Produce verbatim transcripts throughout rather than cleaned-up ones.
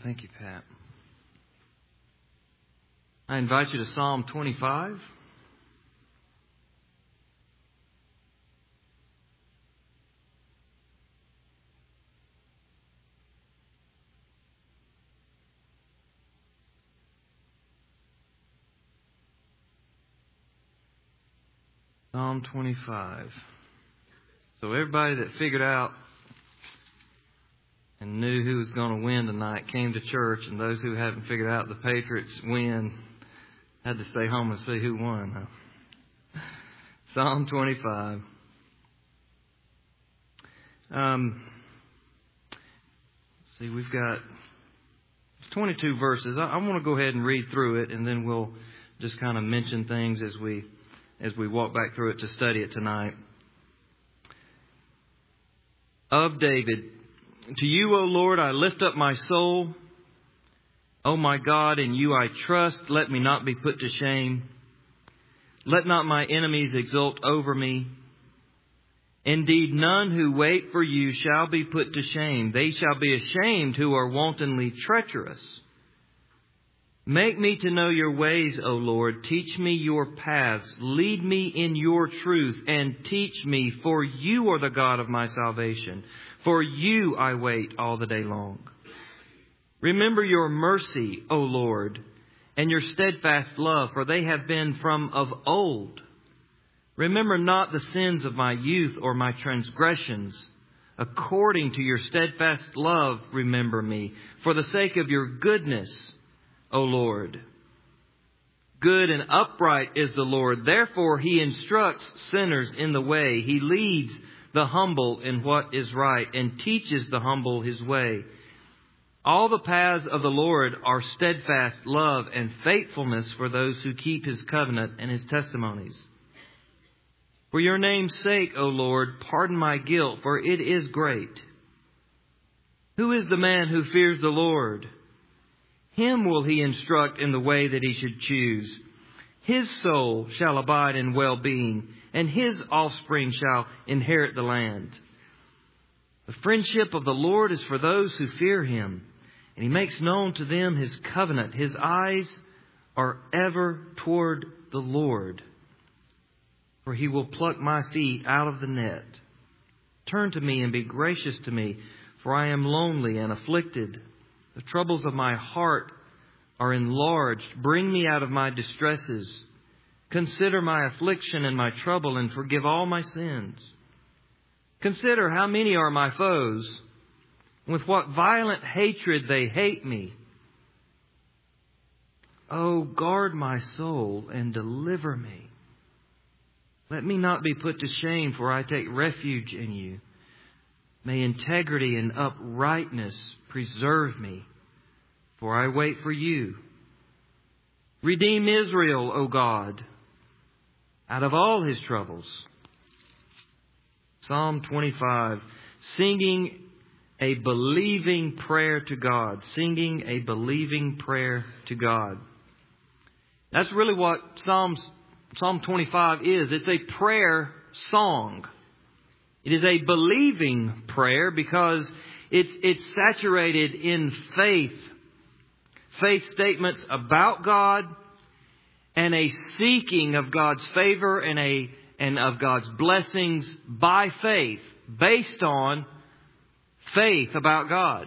Thank you, Pat. I invite you to Psalm twenty-five. Psalm twenty-five. So everybody that figured out and knew who was going to win tonight came to church, and those who haven't figured out the Patriots win had to stay home and see who won. Huh? Psalm twenty-five. Um, see, we've got twenty-two verses. I, I want to go ahead and read through it, and then we'll just kind of mention things as we as we walk back through it to study it tonight. Of David. To you, O Lord, I lift up my soul. O my God, in you I trust. Let me not be put to shame. Let not my enemies exult over me. Indeed, none who wait for you shall be put to shame. They shall be ashamed who are wantonly treacherous. Make me to know your ways, O Lord. Teach me your paths. Lead me in your truth and teach me, for you are the God of my salvation. For you I wait all the day long. Remember your mercy, O Lord, and your steadfast love, for they have been from of old. Remember not the sins of my youth or my transgressions. According to your steadfast love, remember me, for the sake of your goodness, O Lord. Good and upright is the Lord. Therefore he instructs sinners in the way. He leads the humble in what is right and teaches the humble his way. All the paths of the Lord are steadfast love and faithfulness for those who keep his covenant and his testimonies. For your name's sake, O Lord, pardon my guilt, for it is great. Who is the man who fears the Lord? Him will he instruct in the way that he should choose. His soul shall abide in well-being, and his offspring shall inherit the land. The friendship of the Lord is for those who fear him, and he makes known to them his covenant. His eyes are ever toward the Lord, for he will pluck my feet out of the net. Turn to me and be gracious to me, for I am lonely and afflicted. The troubles of my heart are enlarged. Bring me out of my distresses. Consider my affliction and my trouble, and forgive all my sins. Consider how many are my foes, with what violent hatred they hate me. Oh, guard my soul and deliver me. Let me not be put to shame, for I take refuge in you. May integrity and uprightness preserve me, for I wait for you. Redeem Israel, O God, out of all his troubles. Psalm twenty-five, singing a believing prayer to God. Singing a believing prayer to God. That's really what Psalms, Psalm twenty-five is. It's a prayer song. It is a believing prayer because it's, it's saturated in faith. Faith statements about God and a seeking of God's favor and a and of God's blessings by faith, based on faith about God.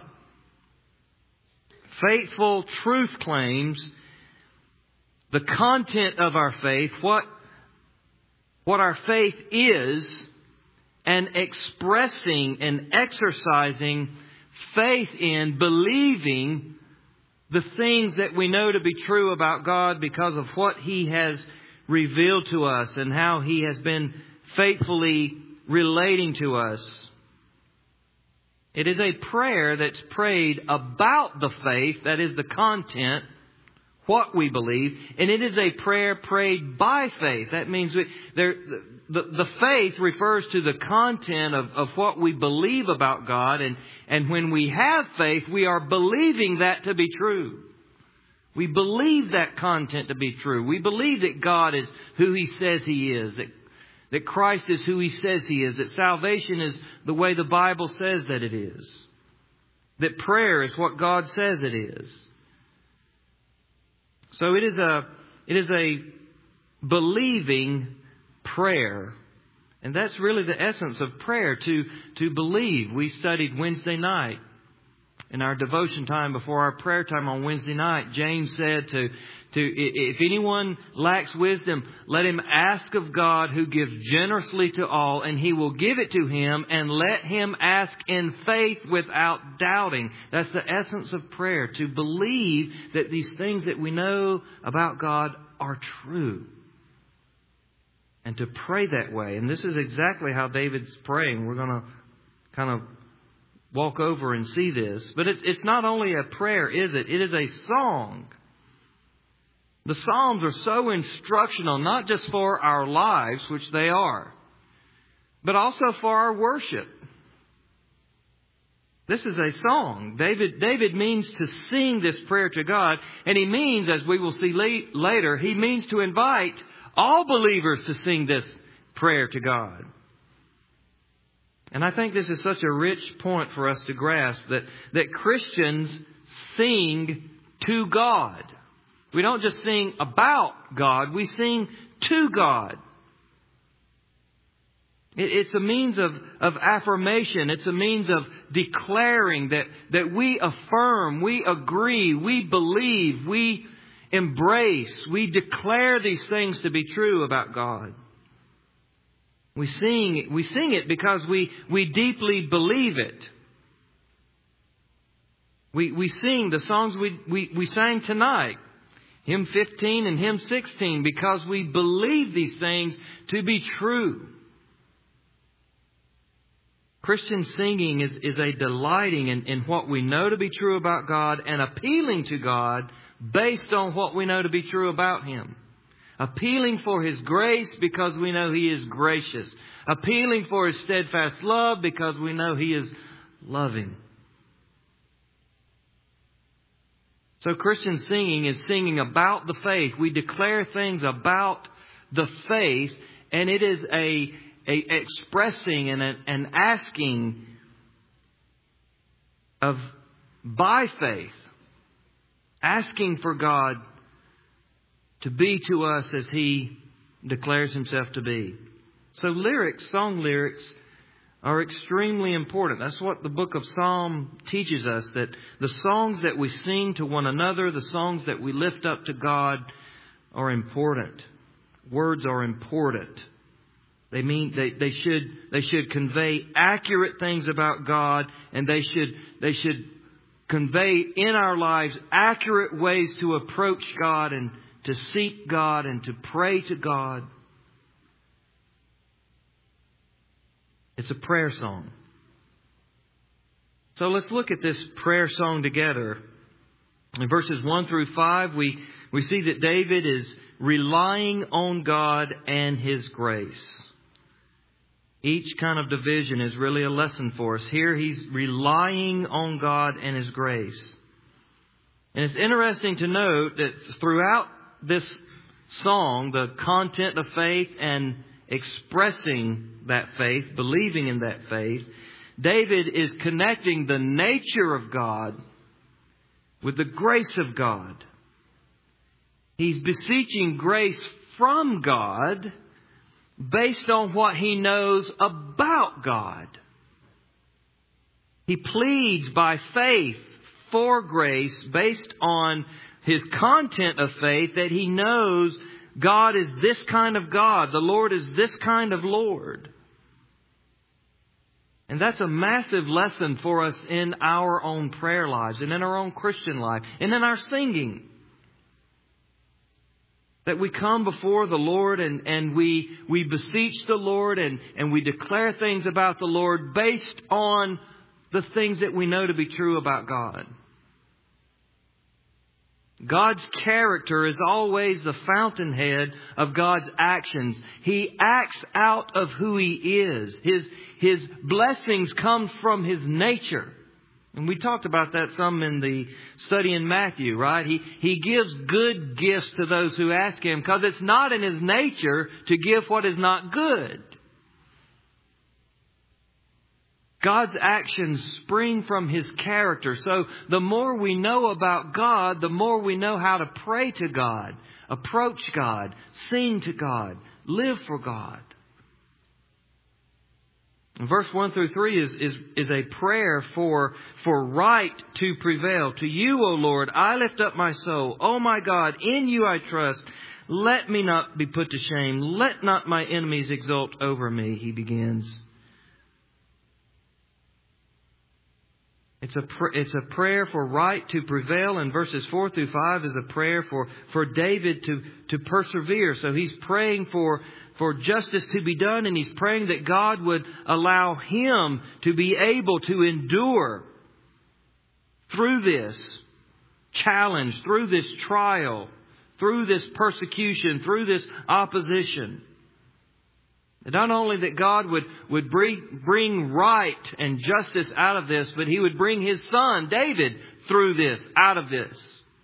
Faithful truth claims the content of our faith, what, what our faith is, and expressing and exercising faith in, believing the things that we know to be true about God because of what he has revealed to us and how he has been faithfully relating to us. It is a prayer that's prayed about the faith, that is the content, what we believe, and it is a prayer prayed by faith. That means we, there, the, the faith refers to the content of, of what we believe about God, and, and when we have faith, we are believing that to be true. We believe that content to be true. We believe that God is who he says he is, that, that Christ is who he says he is, that salvation is the way the Bible says that it is. That prayer is what God says it is. So it is a, it is a believing prayer. And that's really the essence of prayer, to, to believe. We studied Wednesday night in our devotion time before our prayer time on Wednesday night. James said to, to if anyone lacks wisdom, let him ask of God, who gives generously to all, and He will give it to him, and let him ask in faith without doubting. That's the essence of prayer, to believe that these things that we know about God are true. And to pray that way. And this is exactly how David's praying. We're going to kind of walk over and see this. But it's, it's not only a prayer, is it? It is a song. The Psalms are so instructional, not just for our lives, which they are, but also for our worship. This is a song. David, David means to sing this prayer to God. And he means, as we will see later, he means to invite all believers to sing this prayer to God. And I think this is such a rich point for us to grasp, that, that Christians sing to God. We don't just sing about God, we sing to God. It, it's a means of, of affirmation. It's a means of declaring that, that we affirm, we agree, we believe, we embrace, we declare these things to be true about God. We sing, we sing it because we, we deeply believe it. We, we sing the songs we, we, we sang tonight, hymn fifteen and hymn sixteen, because we believe these things to be true. Christian singing is, is a delighting in, in what we know to be true about God, and appealing to God based on what we know to be true about Him. Appealing for His grace because we know He is gracious. Appealing for His steadfast love because we know He is loving. So Christian singing is singing about the faith. We declare things about the faith, and it is a, a expressing and a, an asking of by faith. Asking for God to be to us as He declares Himself to be. So lyrics, song lyrics, are extremely important. That's what the book of Psalm teaches us, that the songs that we sing to one another, the songs that we lift up to God, are important. Words are important. They mean they, they should they should convey accurate things about God, and they should they should convey in our lives accurate ways to approach God and to seek God and to pray to God. It's a prayer song. So let's look at this prayer song together. In verses one through five, we, we see that David is relying on God and His grace. Each kind of division is really a lesson for us. Here he's relying on God and His grace. And it's interesting to note that throughout this song, the content of faith and expressing that faith, believing in that faith, David is connecting the nature of God with the grace of God. He's beseeching grace from God based on what he knows about God. He pleads by faith for grace based on his content of faith, that he knows God is this kind of God. The Lord is this kind of Lord. And that's a massive lesson for us in our own prayer lives and in our own Christian life and in our singing. That we come before the Lord and, and we, we beseech the Lord and, and we declare things about the Lord based on the things that we know to be true about God. God's character is always the fountainhead of God's actions. He acts out of who He is. His, his blessings come from His nature. And we talked about that some in the study in Matthew, right? He, he gives good gifts to those who ask Him because it's not in His nature to give what is not good. God's actions spring from His character. So the more we know about God, the more we know how to pray to God, approach God, sing to God, live for God. Verse one through three is, is, is a prayer for, for right to prevail. To you, O Lord, I lift up my soul. O my God, in you I trust. Let me not be put to shame. Let not my enemies exult over me, he begins. It's a, pr- it's a prayer for right to prevail. And verses four through five is a prayer for, for David to, to persevere. So he's praying for for justice to be done, and he's praying that God would allow him to be able to endure through this challenge, through this trial, through this persecution, through this opposition. Not only that God would, would bring, bring right and justice out of this, but He would bring His son, David, through this, out of this.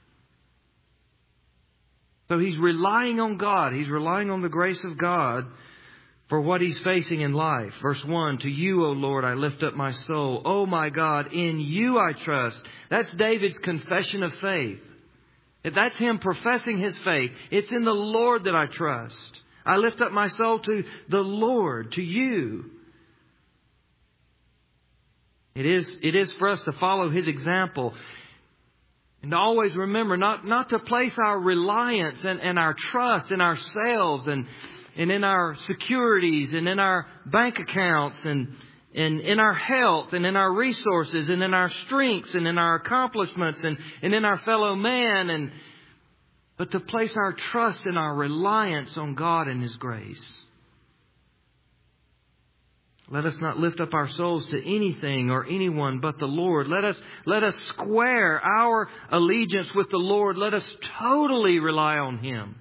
So he's relying on God. He's relying on the grace of God for what he's facing in life. Verse one, to you, O Lord, I lift up my soul. O my God, in you I trust. That's David's confession of faith. That's him professing his faith. It's in the Lord that I trust. I lift up my soul to the Lord, to you. It is, it is for us to follow His example. And to always remember not, not to place our reliance and, and our trust in ourselves and, and in our securities and in our bank accounts and, and in our health and in our resources and in our strengths and in our accomplishments and, and in our fellow man, and but to place our trust and our reliance on God and His grace. Let us not lift up our souls to anything or anyone but the Lord. Let us, let us square our allegiance with the Lord. Let us totally rely on Him.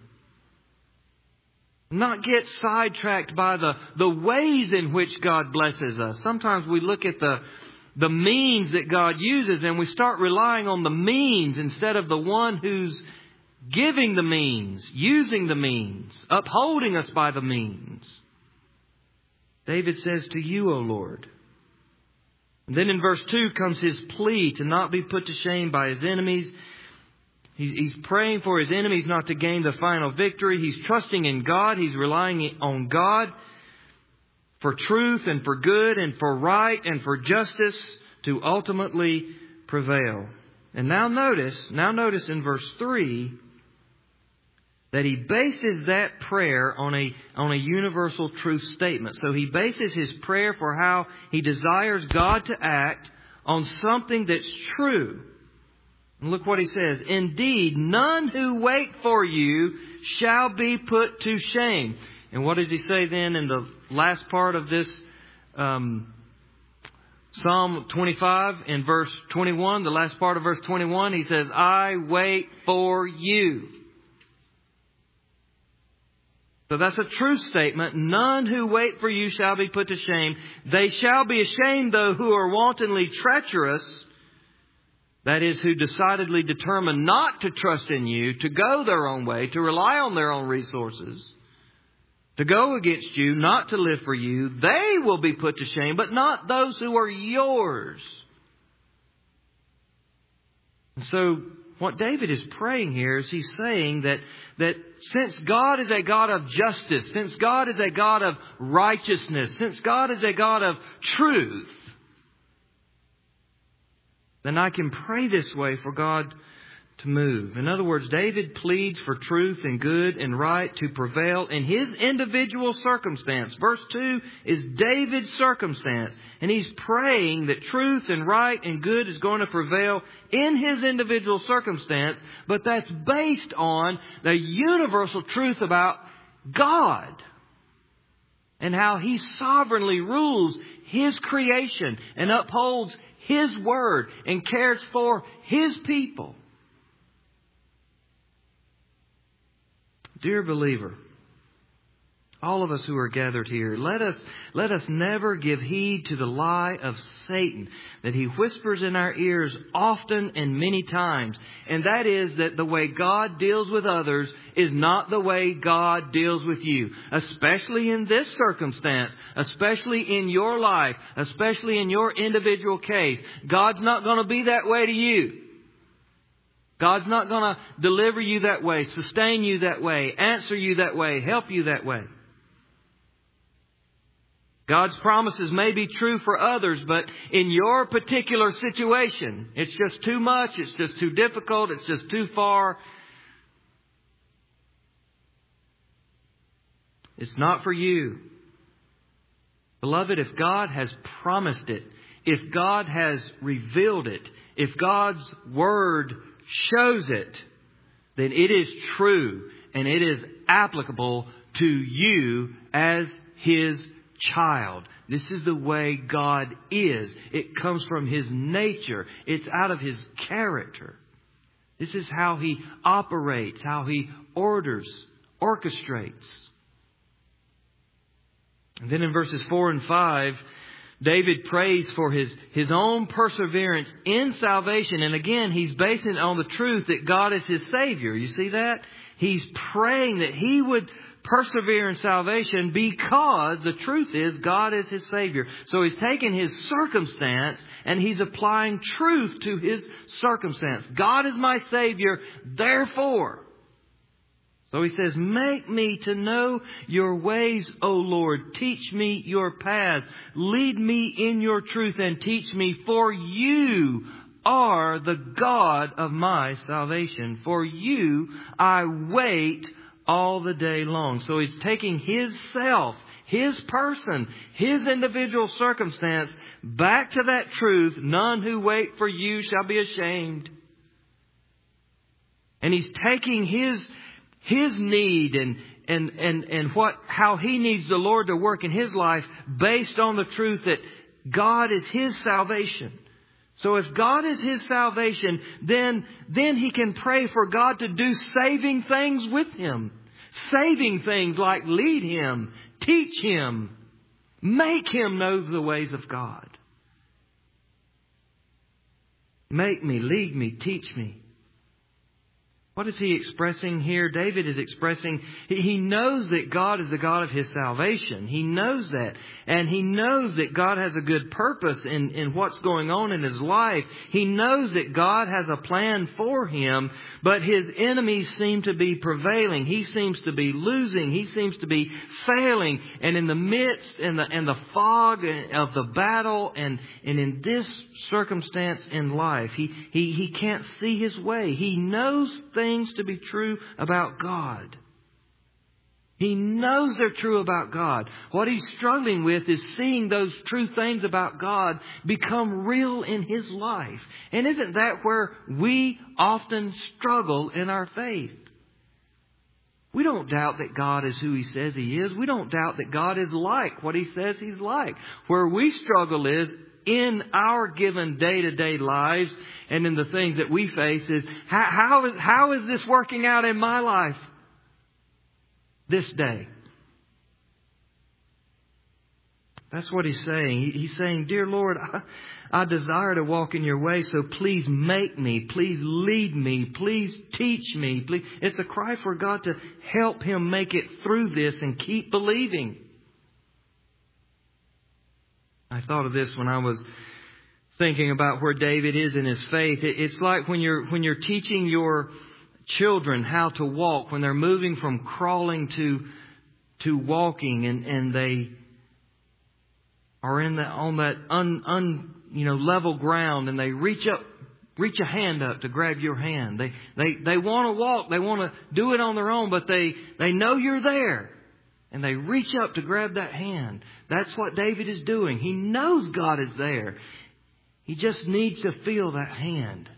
Not get sidetracked by the, the ways in which God blesses us. Sometimes we look at the, the means that God uses and we start relying on the means instead of the one who's giving the means, using the means, upholding us by the means. David says, to you, O Lord. And then in verse two comes his plea to not be put to shame by his enemies. He's, he's praying for his enemies not to gain the final victory. He's trusting in God. He's relying on God for truth and for good and for right and for justice to ultimately prevail. And now notice, now notice in verse three, that he bases that prayer on a, on a universal truth statement. So he bases his prayer for how he desires God to act on something that's true. And look what he says. Indeed, none who wait for you shall be put to shame. And what does he say then in the last part of this um, Psalm twenty-five in verse twenty-one, the last part of verse twenty-one, he says, I wait for you. So that's a true statement. None who wait for you shall be put to shame. They shall be ashamed, though, who are wantonly treacherous. That is, who decidedly determine not to trust in you, to go their own way, to rely on their own resources, to go against you, not to live for you. They will be put to shame, but not those who are yours. And so what David is praying here is he's saying that that since God is a God of justice, since God is a God of righteousness, since God is a God of truth, then I can pray this way for God to move. In other words, David pleads for truth and good and right to prevail in his individual circumstance. Verse two is David's circumstance. And he's praying that truth and right and good is going to prevail in his individual circumstance. But that's based on the universal truth about God and how He sovereignly rules His creation and upholds His word and cares for His people. Dear believer, All of us who are gathered here, let us let us never give heed to the lie of Satan that he whispers in our ears often and many times. And that is that the way God deals with others is not the way God deals with you. Especially in this circumstance, especially in your life, especially in your individual case. God's not going to be that way to you. God's not going to deliver you that way, sustain you that way, answer you that way, help you that way. God's promises may be true for others, but in your particular situation, it's just too much, it's just too difficult, it's just too far. It's not for you. Beloved, if God has promised it, if God has revealed it, if God's Word shows it, then it is true and it is applicable to you as His child. This is the way God is. It comes from His nature. It's out of His character. This is how He operates, how He orders, orchestrates. And then in verses four and five, David prays for his, his own perseverance in salvation. And again, he's basing it on the truth that God is his Savior. You see that? He's praying that he would persevere in salvation because the truth is God is his Savior. So he's taking his circumstance and he's applying truth to his circumstance. God is my Savior, therefore. So he says, make me to know your ways, O Lord. Teach me your paths. Lead me in your truth and teach me, for you are the God of my salvation. For you I wait all the day long. So he's taking his self, his person, his individual circumstance back to that truth. None who wait for you shall be ashamed. And he's taking his His need and, and, and, and what, how he needs the Lord to work in his life based on the truth that God is his salvation. So if God is his salvation, then, then he can pray for God to do saving things with him. Saving things like lead him, teach him, make him know the ways of God. Make me, lead me, teach me. What is he expressing here? David is expressing, he knows that God is the God of his salvation. He knows that. And he knows that God has a good purpose in, in what's going on in his life. He knows that God has a plan for him, but his enemies seem to be prevailing. He seems to be losing. He seems to be failing. And in the midst and the, and the fog of the battle and, and in this circumstance in life, he, he, he can't see his way. He knows things to be true about God. He knows they're true about God. What he's struggling with is seeing those true things about God become real in his life. And isn't that where we often struggle in our faith? We don't doubt that God is who He says He is. We don't doubt that God is like what He says He's like. Where we struggle is in our given day-to-day lives and in the things that we face is, how, how is, how is this working out in my life this day? That's what he's saying. He's saying, dear Lord, I, I desire to walk in your way, so please make me, please lead me, please teach me. Please. It's a cry for God to help him make it through this and keep believing. I thought of this when I was thinking about where David is in his faith. It's like when you're when you're teaching your children how to walk, when they're moving from crawling to to walking, and, and they are in the on that un, un you know level ground, and they reach up, reach a hand up to grab your hand. They they they want to walk, they want to do it on their own, but they they know you're there. And they reach up to grab that hand. That's what David is doing. He knows God is there. He just needs to feel that hand.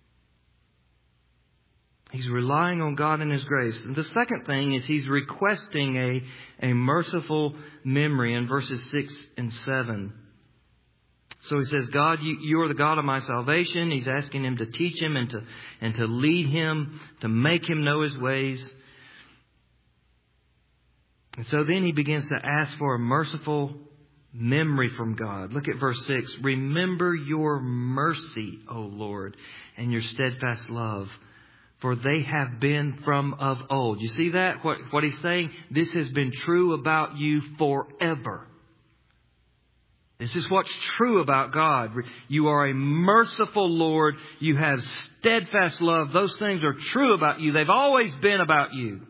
He's relying on God and His grace. And the second thing is he's requesting a, a merciful memory in verses six and seven. So he says, God, you, you are the God of my salvation. He's asking him to teach him and to, and to lead him, to make him know his ways. And so then he begins to ask for a merciful memory from God. Look at verse six. Remember your mercy, O Lord, and your steadfast love, for they have been from of old. You see that? What, what he's saying? This has been true about you forever. This is what's true about God. You are a merciful Lord. You have steadfast love. Those things are true about you. They've always been about you.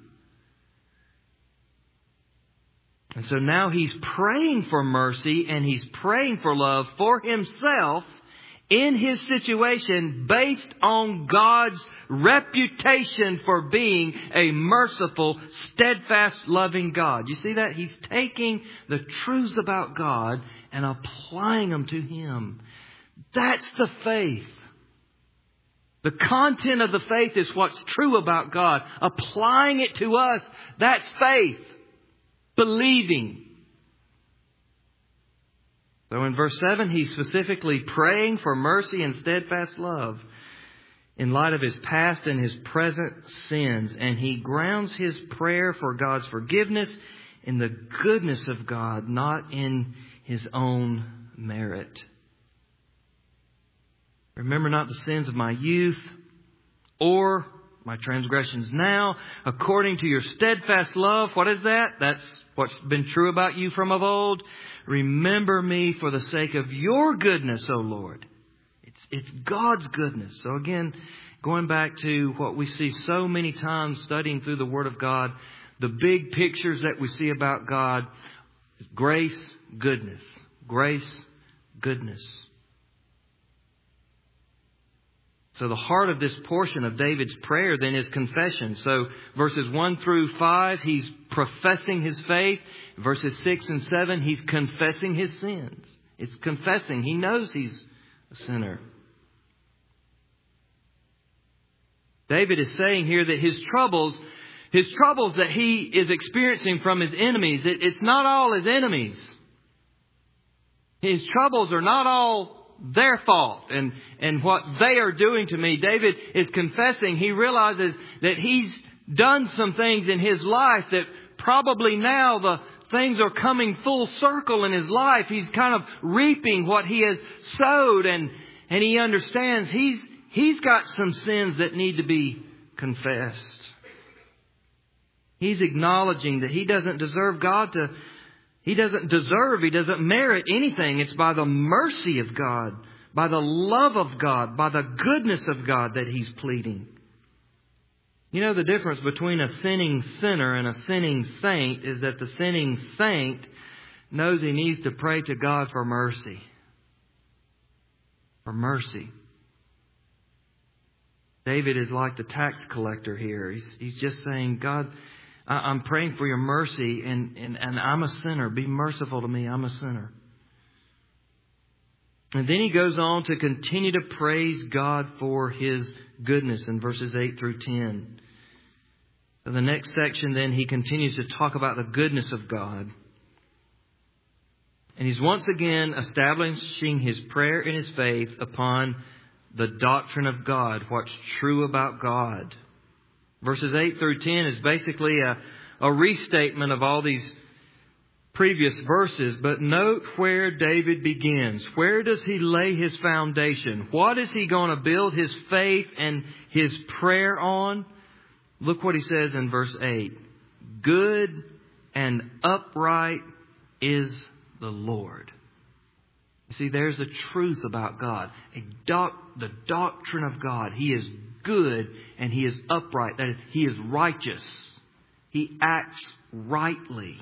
And so now he's praying for mercy and he's praying for love for himself in his situation based on God's reputation for being a merciful, steadfast, loving God. You see that? He's taking the truths about God and applying them to him. That's the faith. The content of the faith is what's true about God. Applying it to us, that's faith. Believing. So in verse seven, he's specifically praying for mercy and steadfast love in light of his past and his present sins. And he grounds his prayer for God's forgiveness in the goodness of God, not in his own merit. Remember not the sins of my youth or my transgressions now, according to your steadfast love. What is that? That's what's been true about you from of old. Remember me for the sake of your goodness, O Lord. It's, it's God's goodness. So again, going back to what we see so many times studying through the Word of God, the big pictures that we see about God, grace, goodness. Grace, goodness. So the heart of this portion of David's prayer then is confession. So verses one through five, he's professing his faith. Verses six and seven, he's confessing his sins. It's confessing. He knows he's a sinner. David is saying here that his troubles, his troubles that he is experiencing from his enemies, it, it's not all his enemies. His troubles are not all their fault and, and what they are doing to me. David is confessing. He realizes that he's done some things in his life that probably now the things are coming full circle in his life. He's kind of reaping what he has sowed, and, and he understands he's, he's got some sins that need to be confessed. He's acknowledging that he doesn't deserve God to He doesn't deserve, he doesn't merit anything. It's by the mercy of God, by the love of God, by the goodness of God that he's pleading. You know, the difference between a sinning sinner and a sinning saint is that the sinning saint knows he needs to pray to God for mercy. For mercy. David is like the tax collector here. He's, he's just saying, God, I'm praying for your mercy, and, and, and I'm a sinner. Be merciful to me. I'm a sinner. And then he goes on to continue to praise God for his goodness in verses eight through ten. In the next section, then, he continues to talk about the goodness of God. And he's once again establishing his prayer and his faith upon the doctrine of God, what's true about God. Verses eight through ten is basically a, a restatement of all these previous verses. But note where David begins. Where does he lay his foundation? What is he going to build his faith and his prayer on? Look what he says in verse eight. Good and upright is the Lord. You see, there's the truth about God. A doc, the doctrine of God. He is good and he is upright. That is, he is righteous. He acts rightly.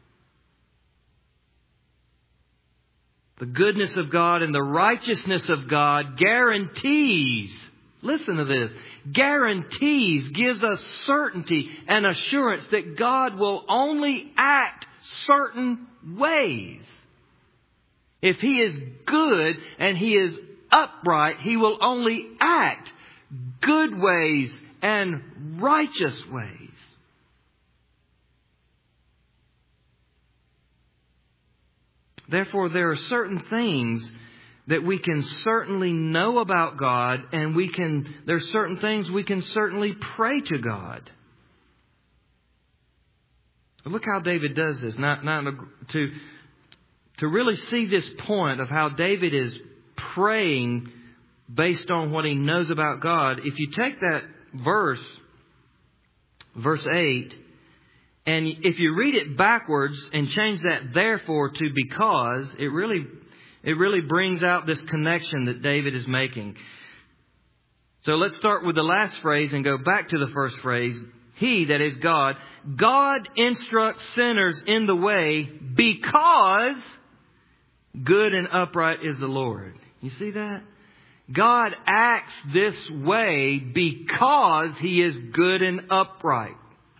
The goodness of God and the righteousness of God guarantees, listen to this, guarantees, gives us certainty and assurance that God will only act certain ways. If He is good and He is upright, He will only act good ways and righteous ways. Therefore, there are certain things that we can certainly know about God, and we can, there's certain things we can certainly pray to God. Look how David does this. Now, now to, to really see this point of how David is praying based on what he knows about God, if you take that verse, verse eight, and if you read it backwards and change that therefore to because, it really, it really brings out this connection that David is making. So let's start with the last phrase and go back to the first phrase. He, that is God, God instructs sinners in the way because good and upright is the Lord. You see that? God acts this way because He is good and upright.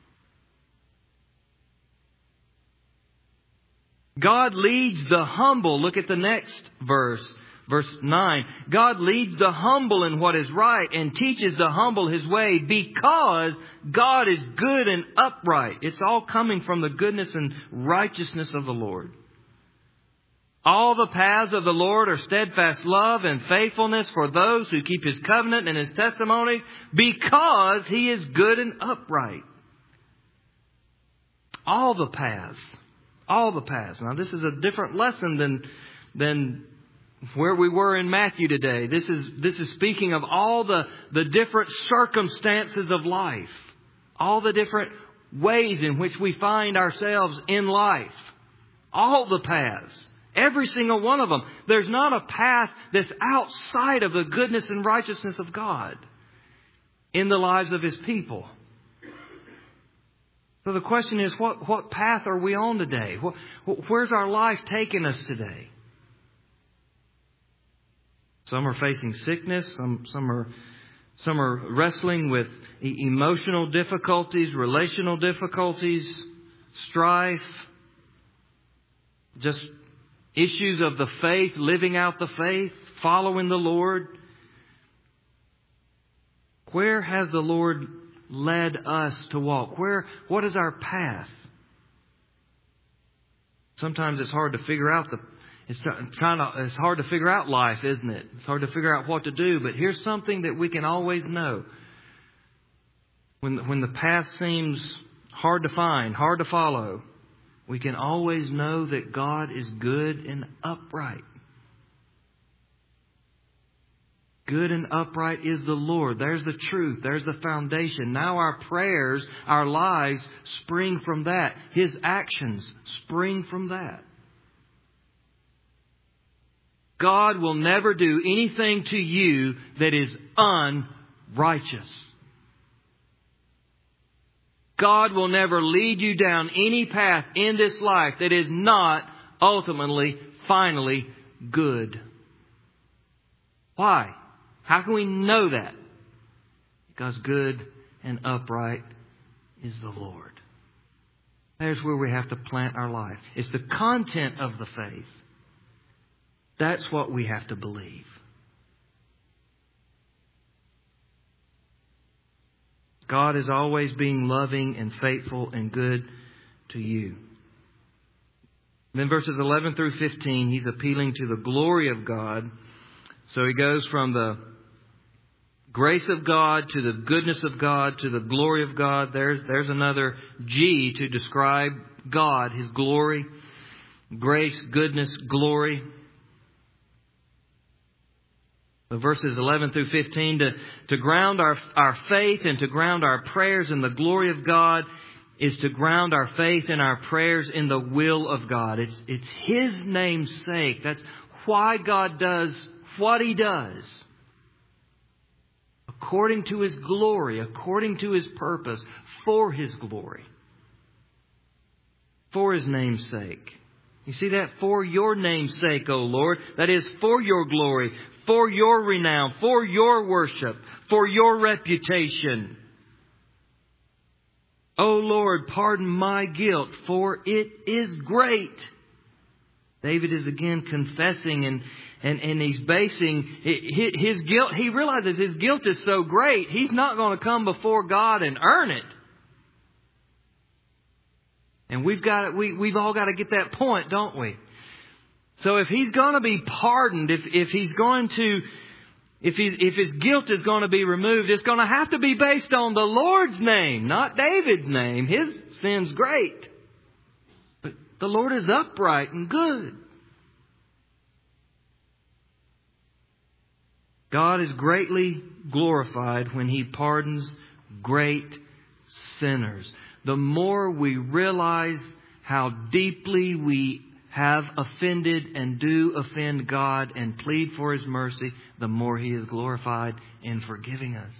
God leads the humble. Look at the next verse, verse nine. God leads the humble in what is right and teaches the humble His way because God is good and upright. It's all coming from the goodness and righteousness of the Lord. All the paths of the Lord are steadfast love and faithfulness for those who keep His covenant and His testimony because He is good and upright. All the paths. All the paths. Now this is a different lesson than, than where we were in Matthew today. This is, this is speaking of all the, the different circumstances of life. All the different ways in which we find ourselves in life. All the paths. Every single one of them. There's not a path that's outside of the goodness and righteousness of God in the lives of His people. So the question is, what, what path are we on today? What, where's our life taking us today? Some are facing sickness. Some, some are, some are wrestling with emotional difficulties, relational difficulties, strife, just issues of the faith, living out the faith, following the Lord. Where has the Lord led us to walk? Where, what is our path? Sometimes it's hard to figure out the, it's trying to, it's hard to figure out life, isn't it? It's hard to figure out what to do, but here's something that we can always know. When, when the path seems hard to find, hard to follow, we can always know that God is good and upright. Good and upright is the Lord. There's the truth. There's the foundation. Now our prayers, our lives spring from that. His actions spring from that. God will never do anything to you that is unrighteous. God will never lead you down any path in this life that is not ultimately, finally good. Why? How can we know that? Because good and upright is the Lord. There's where we have to plant our life. It's the content of the faith. That's what we have to believe. God is always being loving and faithful and good to you. Then verses eleven through fifteen, he's appealing to the glory of God. So he goes from the grace of God to the goodness of God to the glory of God. There's, there's another G to describe God, His glory, grace, goodness, glory. Verses eleven through fifteen, to, to ground our, our faith and to ground our prayers in the glory of God is to ground our faith and our prayers in the will of God. It's, it's His name's sake. That's why God does what He does. According to His glory, according to His purpose, for His glory. For His name's sake. You see that? For your name's sake, O Lord. That is, for your glory, for your renown, for your worship, for your reputation. O Lord, pardon my guilt, for it is great. David is again confessing and, and, and he's basing his guilt. He realizes his guilt is so great, he's not going to come before God and earn it. And we've got we we've all got to get that point, don't we? So if he's going to be pardoned, if if he's going to, if he if his guilt is going to be removed, it's going to have to be based on the Lord's name, not David's name. His sin's great. The Lord is upright and good. God is greatly glorified when He pardons great sinners. The more we realize how deeply we have offended and do offend God and plead for His mercy, the more He is glorified in forgiving us.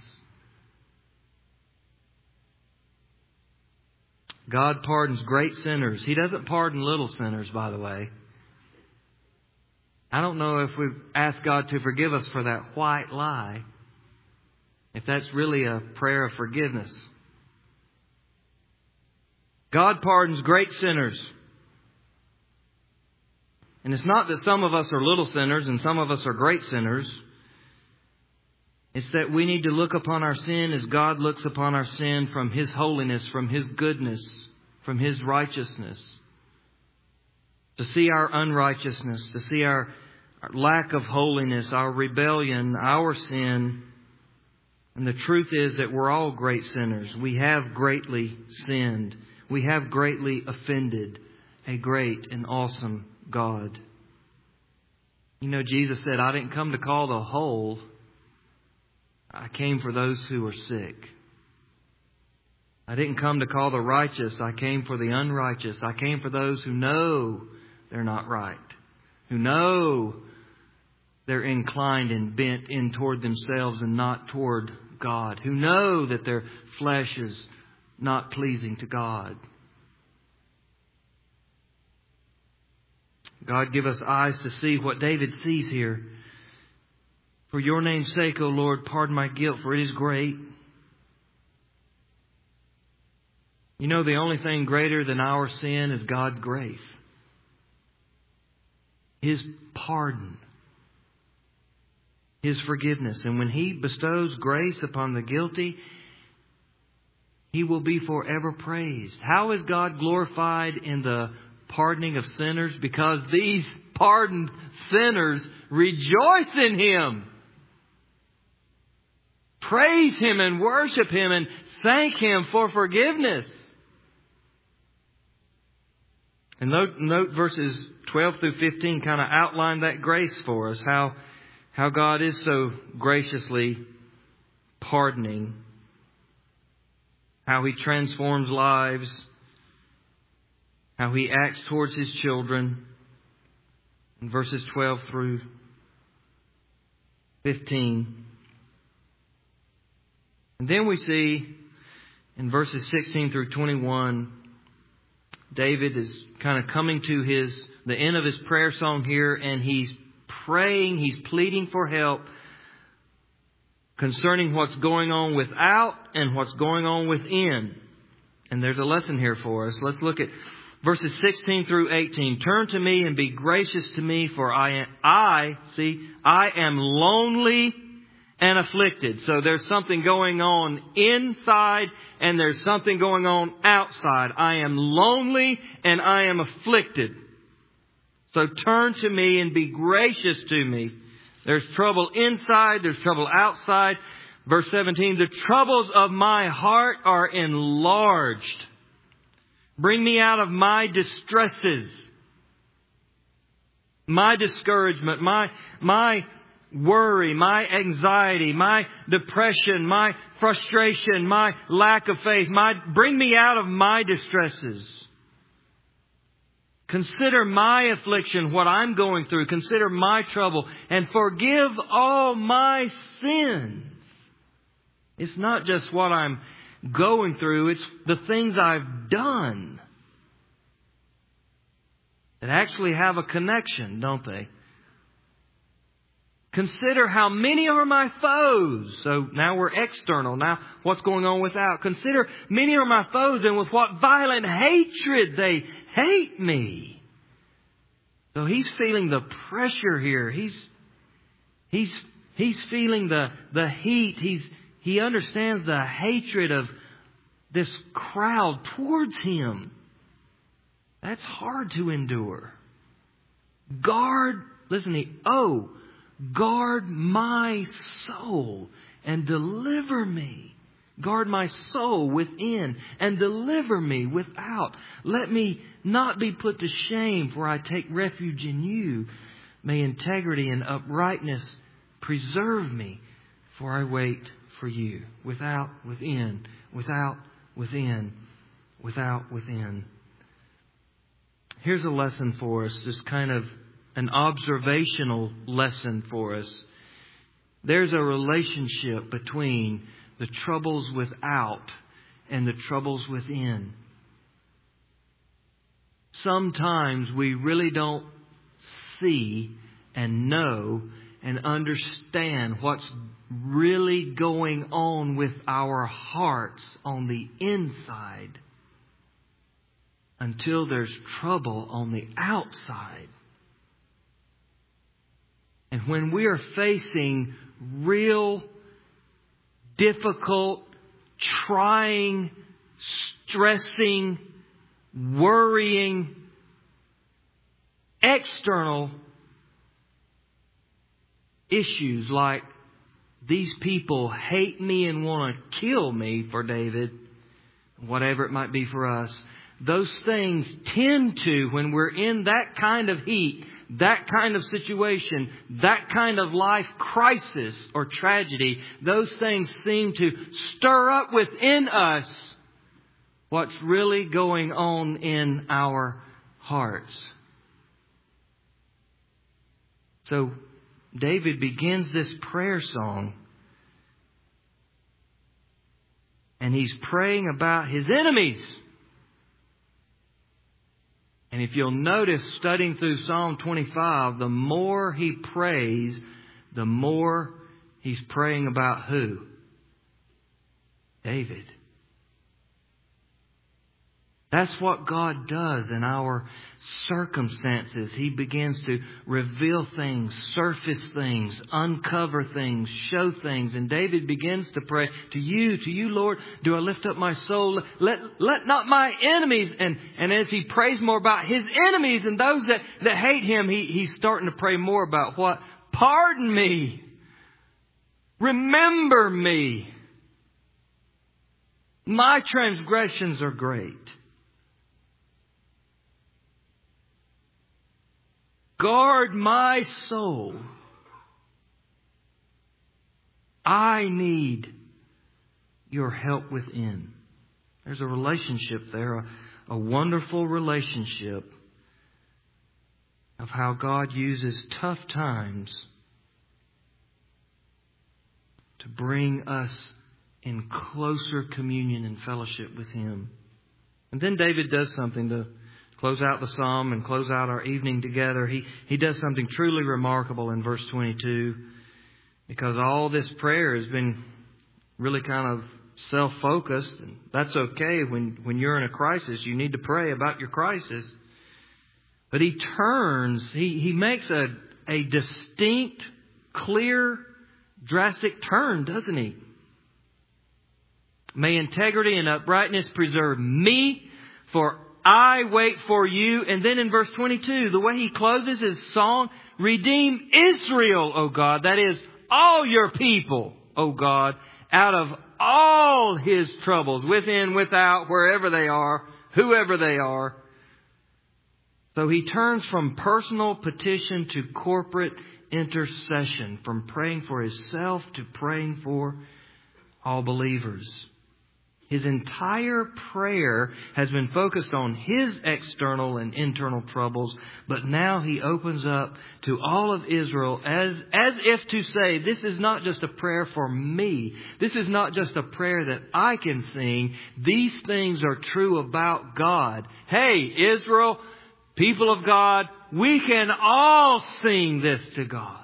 God pardons great sinners. He doesn't pardon little sinners, by the way. I don't know if we've asked God to forgive us for that white lie, if that's really a prayer of forgiveness. God pardons great sinners. And it's not that some of us are little sinners and some of us are great sinners. It's that we need to look upon our sin as God looks upon our sin, from His holiness, from His goodness, from His righteousness. To see our unrighteousness, to see our, our lack of holiness, our rebellion, our sin. And the truth is that we're all great sinners. We have greatly sinned. We have greatly offended a great and awesome God. You know, Jesus said, I didn't come to call the whole. I came for those who are sick. I didn't come to call the righteous. I came for the unrighteous. I came for those who know they're not right. Who know they're inclined and bent in toward themselves and not toward God. Who know that their flesh is not pleasing to God. God, give us eyes to see what David sees here. For Your name's sake, O Lord, pardon my guilt, for it is great. You know, the only thing greater than our sin is God's grace. His pardon. His forgiveness. And when He bestows grace upon the guilty, He will be forever praised. How is God glorified in the pardoning of sinners? Because these pardoned sinners rejoice in Him. Praise Him and worship Him and thank Him for forgiveness. And note, note verses twelve through fifteen kind of outline that grace for us. How, how God is so graciously pardoning. How He transforms lives. How He acts towards His children. In verses twelve through fifteen. And then we see in verses sixteen through twenty-one, David is kind of coming to his the end of his prayer song here, and he's praying, he's pleading for help concerning what's going on without and what's going on within. And there's a lesson here for us. Let's look at verses sixteen through eighteen. Turn to me and be gracious to me, for I am, I, see, I am lonely and afflicted. So there's something going on inside and there's something going on outside. I am lonely and I am afflicted. So turn to me and be gracious to me. There's trouble inside, there's trouble outside. Verse seventeen, the troubles of my heart are enlarged. Bring me out of my distresses, my discouragement, my, my worry, my anxiety, my depression, my frustration, my lack of faith. My, bring me out of my distresses. Consider my affliction, what I'm going through. Consider my trouble and forgive all my sins. It's not just what I'm going through. It's the things I've done that actually have a connection, don't they? Consider how many are my foes. So now we're external. Now what's going on without? Consider many are my foes, and with what violent hatred they hate me. So he's feeling the pressure here. He's he's he's feeling the, the heat. He's he understands the hatred of this crowd towards him. That's hard to endure. Guard, listen to me. Oh, guard my soul and deliver me. Guard my soul within and deliver me without. Let me not be put to shame, for I take refuge in you. May integrity and uprightness preserve me, for I wait for you. Without, within, without, within, without, within. Here's a lesson for us, just kind of an observational lesson for us. There's a relationship between the troubles without and the troubles within. Sometimes we really don't see and know and understand what's really going on with our hearts on the inside until there's trouble on the outside. And when we are facing real, difficult, trying, stressing, worrying, external issues like these people hate me and want to kill me for David, whatever it might be for us, those things tend to, when we're in that kind of heat, that kind of situation, that kind of life crisis or tragedy, those things seem to stir up within us what's really going on in our hearts. So David begins this prayer song, and he's praying about his enemies. And if you'll notice, studying through Psalm twenty-five, the more he prays, the more he's praying about who? David. That's what God does in our circumstances. He begins to reveal things, surface things, uncover things, show things. And David begins to pray, to you, to you, Lord, do I lift up my soul? Let, let not my enemies. And, and as he prays more about his enemies and those that, that hate him, he, he's starting to pray more about what? Pardon me. Remember me. My transgressions are great. Guard my soul. I need your help within. There's a relationship there, a, a wonderful relationship of how God uses tough times to bring us in closer communion and fellowship with Him. And then David does something to close out the psalm and close out our evening together. He, he does something truly remarkable in verse twenty-two, because all this prayer has been really kind of self-focused. And that's okay. When, when you're in a crisis, you need to pray about your crisis. But he turns, he, he makes a, a distinct, clear, drastic turn, doesn't he? May integrity and uprightness preserve me, for I wait for you. And then in verse twenty-two, the way he closes his song, redeem Israel, O God. That is, all your people, O God, out of all his troubles, within, without, wherever they are, whoever they are. So he turns from personal petition to corporate intercession, from praying for himself to praying for all believers. His entire prayer has been focused on his external and internal troubles, but now he opens up to all of Israel as, as if to say, this is not just a prayer for me. This is not just a prayer that I can sing. These things are true about God. Hey, Israel, people of God, we can all sing this to God.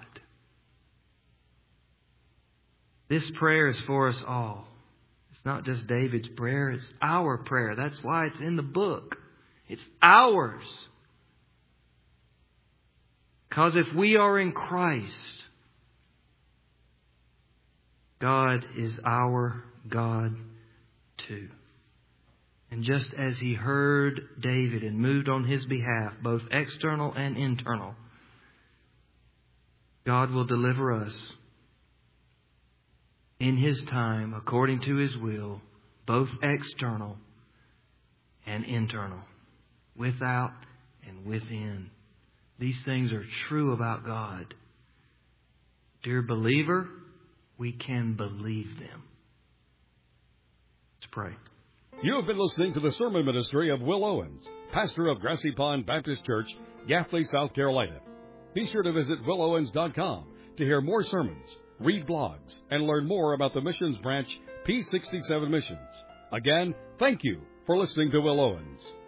This prayer is for us all. It's not just David's prayer, it's our prayer. That's why it's in the book. It's ours. Because if we are in Christ, God is our God too. And just as He heard David and moved on his behalf, both external and internal, God will deliver us. in His time, according to His will, both external and internal, without and within. These things are true about God. Dear believer, we can believe them. Let's pray. You have been listening to the sermon ministry of Will Owens, pastor of Grassy Pond Baptist Church, Gaffney, South Carolina. Be sure to visit will owens dot com to hear more sermons, read blogs, and learn more about the missions branch P sixty-seven Missions. Again, thank you for listening to Will Owens.